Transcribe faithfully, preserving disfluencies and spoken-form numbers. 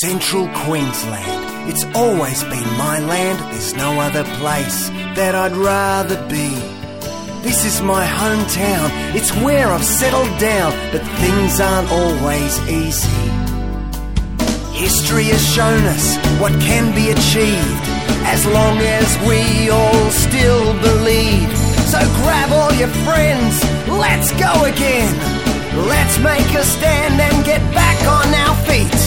Central Queensland, it's always been my land. There's no other place that I'd rather be. This is my hometown, it's where I've settled down, but things aren't always easy. History has shown us what can be achieved, as long as we all still believe. So grab all your friends, let's go again. Let's make a stand and get back on our feet.